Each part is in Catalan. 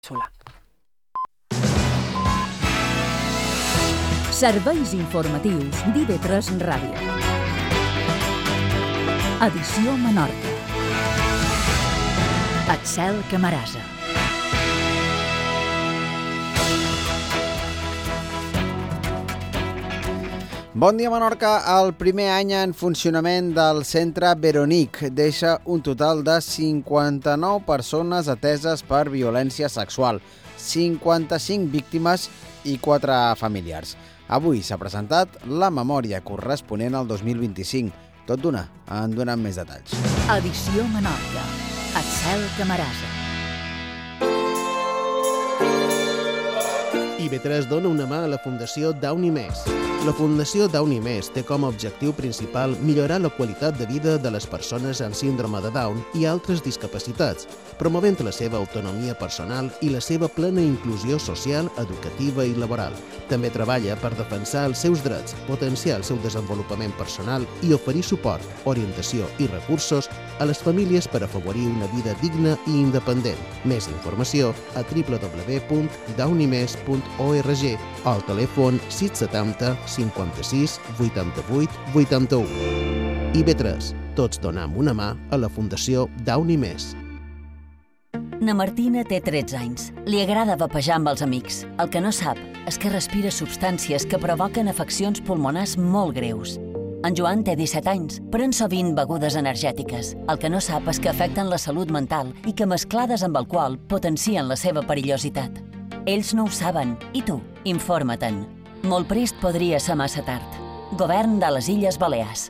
Solar. Serveis informatius d'IV3 Ràdio. Edició Menorca. Axel Camarasa. Bon dia, Menorca. El primer any en funcionament del centre Veronique deixa un total de 59 persones ateses per violència sexual, 55 víctimes i 4 familiars. Avui s'ha presentat la memòria corresponent al 2025. Tot d'una, en donem més detalls. Edició Menorca. Axel Camarasa. IV3 dona una mà a la Fundació Downy Més. La Fundació Downy Més té com a objectiu principal millorar la qualitat de vida de les persones amb síndrome de Down i altres discapacitats, promovent la seva autonomia personal i la seva plena inclusió social, educativa i laboral. També treballa per defensar els seus drets, potenciar el seu desenvolupament personal i oferir suport, orientació i recursos a les famílies per afavorir una vida digna i independent. Més informació a www.downymes.org o al telèfon 670 56 88 81. IV3. Tots donem una mà a la Fundació Downy Més. Na Martina té 13 anys. Li agrada vapejar amb els amics. El que no sap és que respira substàncies que provoquen afeccions pulmonars molt greus. En Joan té 17 anys. Pren sovint begudes energètiques. El que no sap és que afecten la salut mental i que mesclades amb alcohol potencien la seva perillositat. Ells no ho saben. I tu? Informa-te'n. Molt prest podria ser massa tard. Govern de les Illes Balears.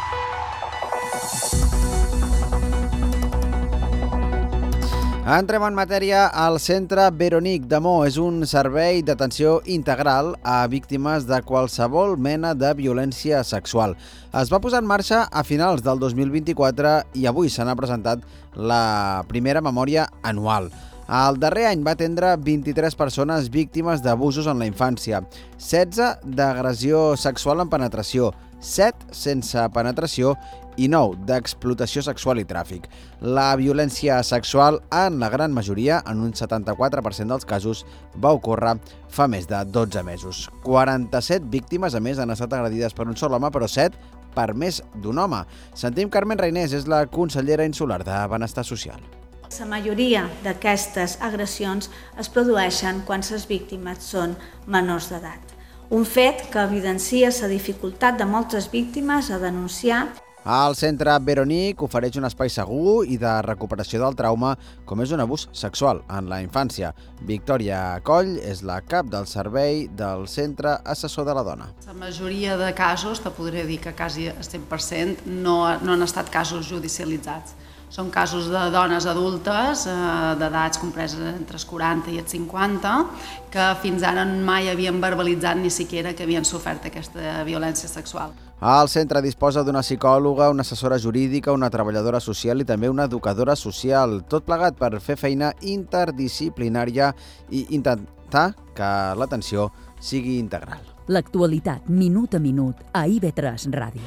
Entrem en matèria. El centre Veronique de Mo és un servei d'atenció integral a víctimes de qualsevol mena de violència sexual. Es va posar en marxa a finals del 2024 i avui se n'ha presentat la primera memòria anual. El darrer any va atendre 23 persones víctimes d'abusos en la infància, 16 d'agressió sexual en penetració, 7 sense penetració i 9 d'explotació sexual i tràfic. La violència sexual, en la gran majoria, en un 74% dels casos, va ocórrer fa més de 12 mesos. 47 víctimes, a més, han estat agredides per un sol home, però 7 per més d'un home. Sentim Carmen Reinés, és la consellera insular de Benestar Social. La majoria d'aquestes agressions es produeixen quan les víctimes són menors d'edat. Un fet que evidencia la dificultat de moltes víctimes a denunciar. El centre Veronique ofereix un espai segur i de recuperació del trauma, com és un abús sexual en la infància. Victòria Coll és la cap del servei del Centre Assessor de la Dona. La majoria de casos, te podria dir que quasi el 100%, no han estat casos judicialitzats. Són casos de dones adultes, d'edats compreses entre els 40 i els 50, que fins ara mai havien verbalitzat ni siquiera que havien sofert aquesta violència sexual. El centre disposa d'una psicòloga, una assessora jurídica, una treballadora social i també una educadora social, tot plegat per fer feina interdisciplinària i intentar que l'atenció sigui integral. L'actualitat, minut a minut, a IV3 Ràdio.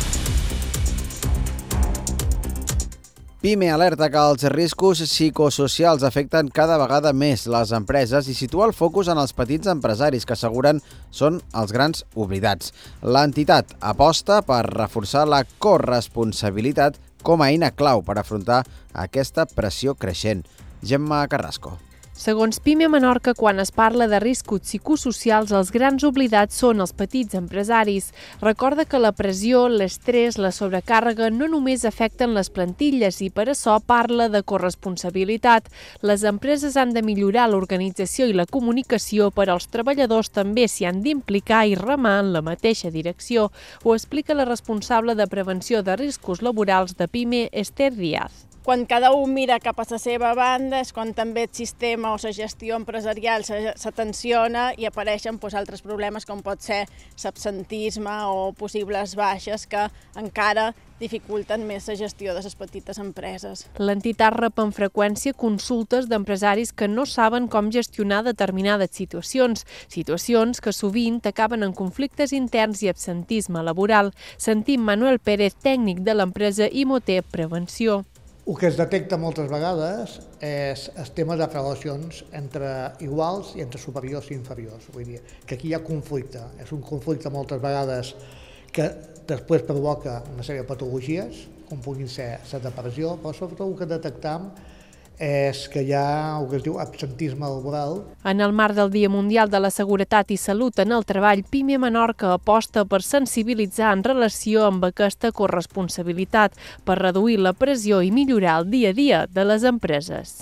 PIME alerta que els riscos psicosocials afecten cada vegada més les empreses i situa el focus en els petits empresaris que asseguren són els grans oblidats. L'entitat aposta per reforçar la corresponsabilitat com a eina clau per afrontar aquesta pressió creixent. Gemma Carrasco. Segons PIME Menorca, quan es parla de riscos psicosocials, els grans oblidats són els petits empresaris. Recorda que la pressió, l'estrès, la sobrecàrrega no només afecten les plantilles i per això parla de corresponsabilitat. Les empreses han de millorar l'organització i la comunicació, però els treballadors també s'hi han d'implicar i remar en la mateixa direcció. Ho explica la responsable de prevenció de riscos laborals de PIME, Esther Díaz. Quan cada un mira cap a la seva banda és quan també el sistema o la gestió empresarial se tensiona i apareixen altres problemes com pot ser l'absentisme o possibles baixes que encara dificulten més la gestió de les petites empreses. L'entitat rep amb freqüència consultes d'empresaris que no saben com gestionar determinades situacions que sovint acaben en conflictes interns i absentisme laboral. Sentim Manuel Pérez, tècnic de l'empresa Imoter Prevenció. El que es detecta moltes vegades és el tema de relacions entre iguals i entre superiors i inferiors. Vull dir que aquí hi ha conflicte. És un conflicte moltes vegades que després provoca una sèrie de patologies, com puguin ser la depressió, però sobretot el que detectam és que hi ha el que es diu absentisme laboral. En el marc del Dia Mundial de la Seguretat i Salut en el Treball, PIME Menorca aposta per sensibilitzar en relació amb aquesta corresponsabilitat, per reduir la pressió i millorar el dia a dia de les empreses.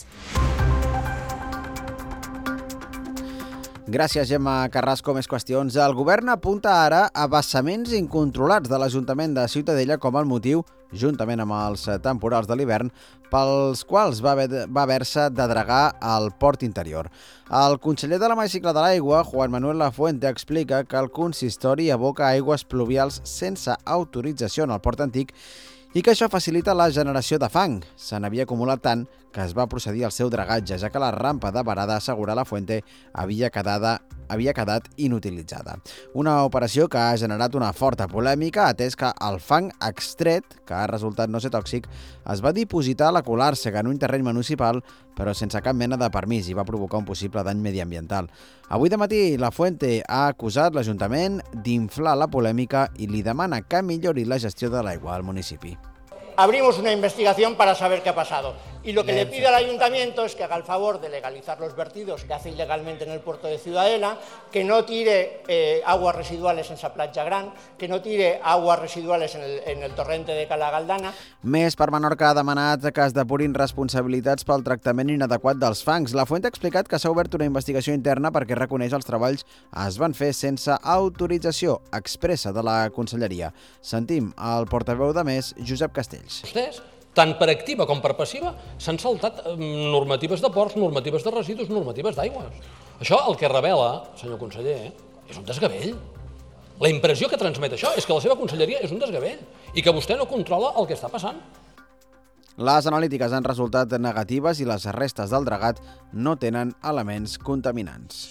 Gràcies, Gemma Carrasco. Més qüestions. El govern apunta ara a vessaments incontrolats de l'Ajuntament de Ciutadella com el motiu, juntament amb els temporals de l'hivern, pels quals va haver-se de dragar al port interior. El conseller de l'Hemicicle de l'Aigua, Juan Manuel Lafuente, explica que el consistori aboca aigües pluvials sense autorització en el port antic i que això facilita la generació de fang. Se n'havia acumulat tant que es va procedir al seu dragatge, ja que la rampa de varada, assegura Lafuente, havia quedat inutilitzada. Una operació que ha generat una forta polèmica, atès que el fang extret, que ha resultat no ser tòxic, es va dipositar a la Colàrsega en un terreny municipal, però sense cap mena de permís, i va provocar un possible dany mediambiental. Avui de matí, Lafuente ha acusat l'Ajuntament d'inflar la polèmica i li demana que millori la gestió de l'aigua al municipi. Abrimos una investigación para saber qué ha pasado. Y lo que le pide al Ayuntamiento es que haga el favor de legalizar los vertidos que hace ilegalmente en el puerto de Ciudadela, que no tire aguas residuales en sa platja gran, que no tire aguas residuales en el torrente de Cala Galdana. Més per Menorca ha demanat que es depurin responsabilitats pel tractament inadequat dels fangs. Lafuente ha explicat que s'ha obert una investigació interna perquè reconeix els treballs es van fer sense autorització expressa de la Conselleria. Sentim el portaveu de Més, Josep Castells. Vostès, tant per activa com per passiva, s'han saltat normatives de ports, normatives de residus, normatives d'aigües. Això el que revela, senyor conseller, és un desgavell. La impressió que transmet això és que la seva conselleria és un desgavell i que vostè no controla el que està passant. Les analítiques han resultat negatives i les restes del dragat no tenen elements contaminants.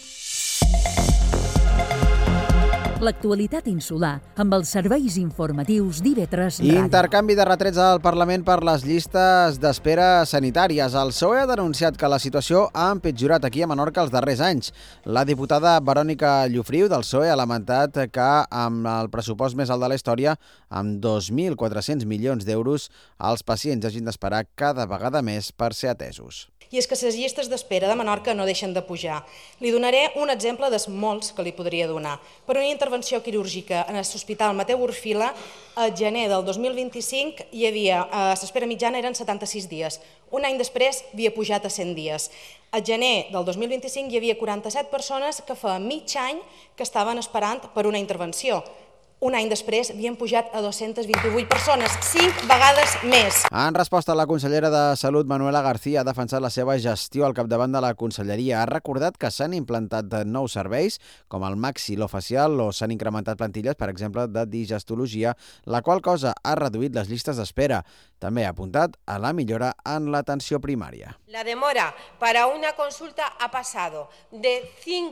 L'actualitat insular amb els serveis informatius d'IV3 Ràdio. Intercanvi de retrets al Parlament per les llistes d'espera sanitàries. El PSOE ha denunciat que la situació ha empitjorat aquí a Menorca els darrers anys. La diputada Verònica Llofriu del PSOE ha lamentat que amb el pressupost més alt de la història, amb 2.400 milions d'euros, els pacients hagin d'esperar cada vegada més per ser atesos. I és que les llistes d'espera de Menorca no deixen de pujar. Li donaré un exemple dels molts que li podria donar. Per una intervenció quirúrgica en l'Hospital Mateu Orfila, a gener del 2025 hi havia, l'espera mitjana eren 76 dies. Un any després havia pujat a 100 dies. A gener del 2025 hi havia 47 persones que fa mig any que estaven esperant per una intervenció. Un any després havien pujat a 228 persones, 5 vegades més. En resposta, la consellera de Salut, Manuela García, ha defensat la seva gestió al capdavant de la conselleria. Ha recordat que s'han implantat nous serveis, com el maxilofacial, o s'han incrementat plantilles, per exemple, de digestologia, la qual cosa ha reduït les llistes d'espera. També ha apuntat a la millora en l'atenció primària. La demora para una consulta ha pasado de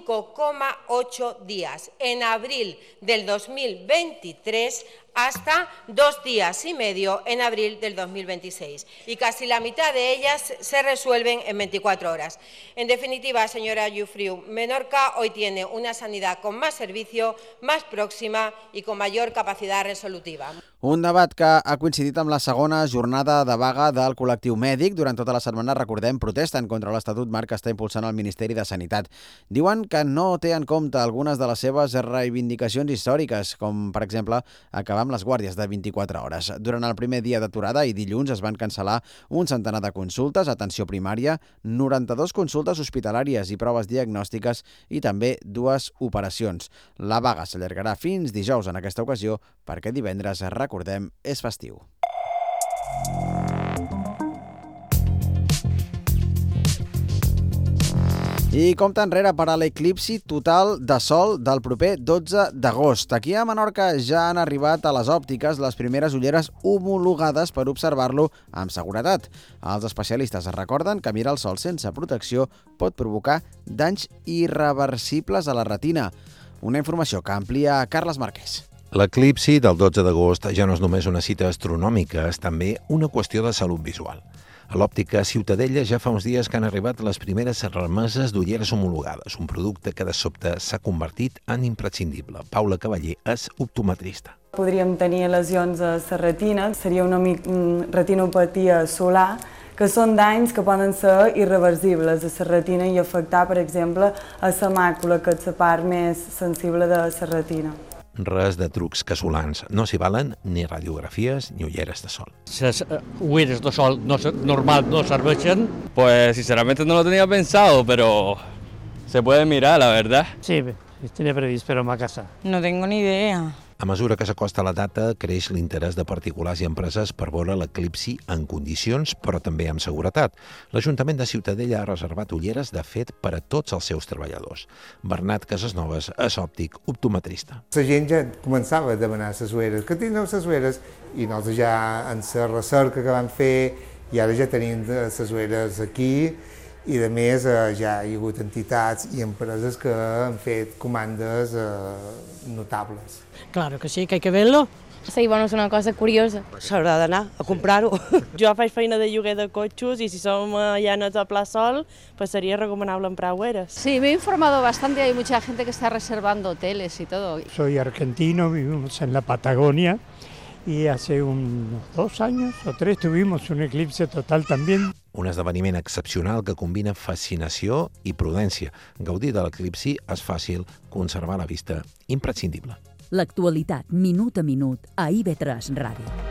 5,8 días en abril del 2023 hasta 2 días y medio en abril del 2026 y casi la mitad de ellas se resuelven en 24 horas. En definitiva, señora Llofriu, Menorca hoy tiene una sanidad con más servicio, más próxima y con mayor capacidad resolutiva. Un debat que ha coincidit amb la segona jornada de vaga del col·lectiu mèdic. Durant tota la setmana, recordem, protesten contra l'Estatut Marc que està impulsant el Ministeri de Sanitat. Diuen que no té en compte algunes de les seves reivindicacions històriques, com, per exemple, acabar amb les guàrdies de 24 hores. Durant el primer dia d'aturada i dilluns es van cancel·lar un centenar de consultes, atenció primària, 92 consultes hospitalàries i proves diagnòstiques i també 2 operacions. La vaga s'allargarà fins dijous en aquesta ocasió perquè divendres, recordem, és festiu. I compte enrere per a l'eclipsi total de sol del proper 12 d'agost. Aquí a Menorca ja han arribat a les òptiques les primeres ulleres homologades per observar-lo amb seguretat. Els especialistes es recorden que mirar el sol sense protecció pot provocar danys irreversibles a la retina. Una informació que amplia Carles Marquès. L'eclipsi del 12 d'agost ja no és només una cita astronòmica, és també una qüestió de salut visual. A l'òptica Ciutadella ja fa uns dies que han arribat les primeres remeses d'ulleres homologades, un producte que de sobte s'ha convertit en imprescindible. Paula Cavaller és optometrista. Podríem tenir lesions a la retina, seria una retinopatia solar, que són danys que poden ser irreversibles a la retina i afectar, per exemple, a la màcula, que és la part més sensible de la retina. Res de trucs casolans. No s'hi valen ni radiografies ni ulleres de sol. Les ulleres de sol normal no serveixen. Pues sinceramente no lo tenía pensado, pero se puede mirar, la verdad. Sí, tenía previsto, pero me a casa. No tengo ni idea. A mesura que s'acosta la data, creix l'interès de particulars i empreses per veure l'eclipsi en condicions, però també amb seguretat. L'Ajuntament de Ciutadella ha reservat ulleres, de fet, per a tots els seus treballadors. Bernat Casasnoves és òptic optometrista. La gent ja començava a demanar les ulleres, que tindreu les ulleres, i nosaltres ja en la recerca que vam fer, i ara ja tenim les ulleres aquí, i a més ja hi ha hagut entitats i empreses que han fet comandes notables. Claro que sí, que hay que verlo. Sí, bueno, és una cosa curiosa. S'haurà d'anar a comprar-ho. Jo faig feina de lloguer de cotxos i si som allà a Pla Sol, pues sería recomendable emprar ulleras. Sí, me he informado bastante, hay mucha gente que está reservando hoteles y todo. Soy argentino, vivimos en la Patagonia y hace unos 2 años o 3 tuvimos un eclipse total también. Un esdeveniment excepcional que combina fascinació i prudència. Gaudir de l'eclipsi és fàcil, conservar la vista imprescindible. L'actualitat, minut a minut, a IB3 Ràdio.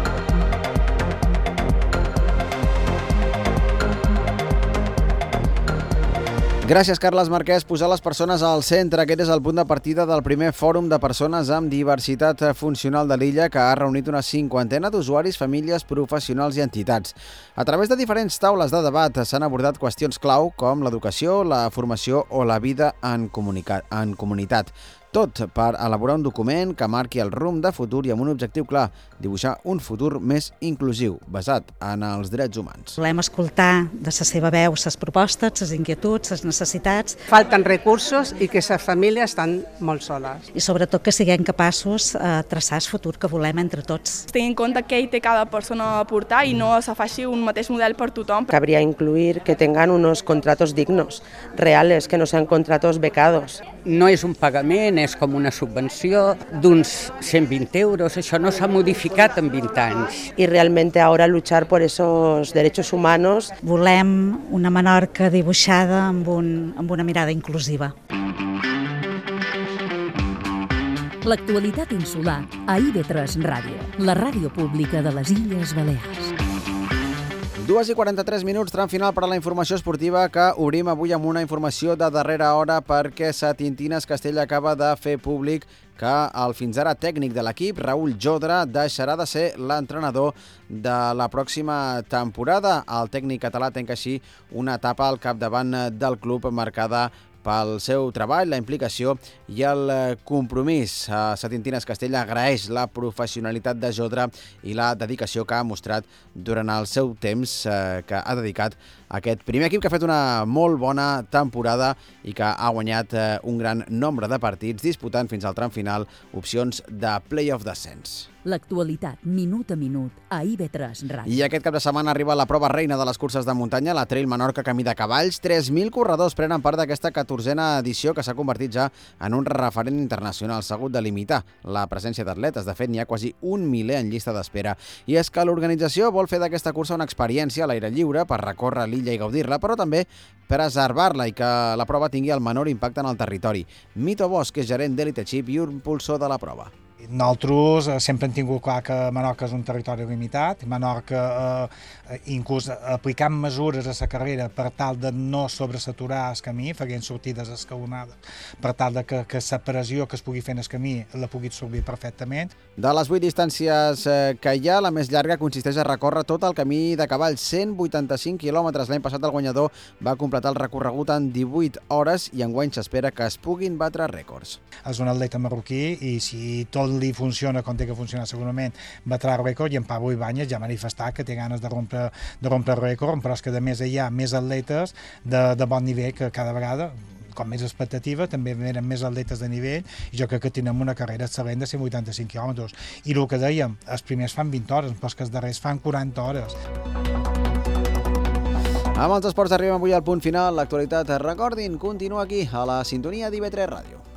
Gràcies, Carles Marquès. Posar les persones al centre. Aquest és el punt de partida del primer fòrum de persones amb diversitat funcional de l'illa, que ha reunit una 50ena d'usuaris, famílies, professionals i entitats. A través de diferents taules de debat s'han abordat qüestions clau com l'educació, la formació o la vida en comunitat. Tot per elaborar un document que marqui el rumb de futur i amb un objectiu clar, dibuixar un futur més inclusiu, basat en els drets humans. Volem escoltar de la seva veu les propostes, les inquietuds, les necessitats. Falten recursos i que les famílies estan molt soles. I sobretot que siguem capaços de traçar el futur que volem entre tots. Tenint en compte què hi té cada persona a aportar i no se faci un mateix model per tothom. Cabría incluir que tengan unos contratos dignos, reales, que no sean contratos becados. No és un pagament, és com una subvenció d'uns 120 euros. Això no s'ha modificat en 20 anys. Y realmente ahora luchar por esos derechos humanos. Volem una Menorca dibuixada amb una mirada inclusiva. L'actualitat insular a IB3 Ràdio, la ràdio pública de les Illes Balears. 2:43 minuts, tram final per a la informació esportiva, que obrim avui amb una informació de darrera hora perquè Satintines Castella acaba de fer públic que el fins ara tècnic de l'equip, Raül Jodra, deixarà de ser l'entrenador de la pròxima temporada. El tècnic català tanca així una etapa al capdavant del club marcada pel seu treball, la implicació i el compromís. Satintines Castella agraeix la professionalitat de Jodra i la dedicació que ha mostrat durant el seu temps que ha dedicat a aquest primer equip, que ha fet una molt bona temporada i que ha guanyat un gran nombre de partits, disputant fins al tram final opcions de play-off descens. L'actualitat, minut a minut, a IB3 Ràdio. I aquest cap de setmana arriba la prova reina de les curses de muntanya, la Trail Menorca Camí de Cavalls. 3.000 corredors prenen part d'aquesta 14a edició, que s'ha convertit ja en un referent internacional. S'ha hagut de limitar la presència d'atletes. De fet, n'hi ha quasi 1 miler en llista d'espera. I és que l'organització vol fer d'aquesta cursa una experiència a l'aire lliure per recórrer l'illa i gaudir-la, però també preservar-la i que la prova tingui el menor impacte en el territori. Mito Bosch, que és gerent d'Elite Chip i un impulsor de la prova. Nosaltres sempre hem tingut clar que Menorca és un territori limitat. Menorca inclús aplicant mesures a la carrera per tal de no sobresaturar el camí, fent sortides escalonades, per tal de que la pressió que es pugui fer en el camí la pugui absorbir perfectament. De les 8 distàncies que hi ha, la més llarga consisteix a recórrer tot el camí de Cavalls, 185 quilòmetres. L'any passat el guanyador va completar el recorregut en 18 hores i enguany s'espera que es puguin batre rècords. És un atleta marroquí i si tot li funciona com té que funcionar, segurament batrà el rècord, i en Pablo Ibáñez ja ha manifestat que té ganes de rompre el rècord, però és que a més hi ha més atletes de bon nivell que cada vegada, com més expectativa, també venen més atletes de nivell, i jo crec que tenim una carrera excel·lent de 185 quilòmetres. I el que dèiem, els primers fan 20 hores, però que els darrers fan 40 hores. Amb els esports arribem avui al punt final. L'actualitat, recordin, continua aquí, a la sintonia d'IV3 Ràdio.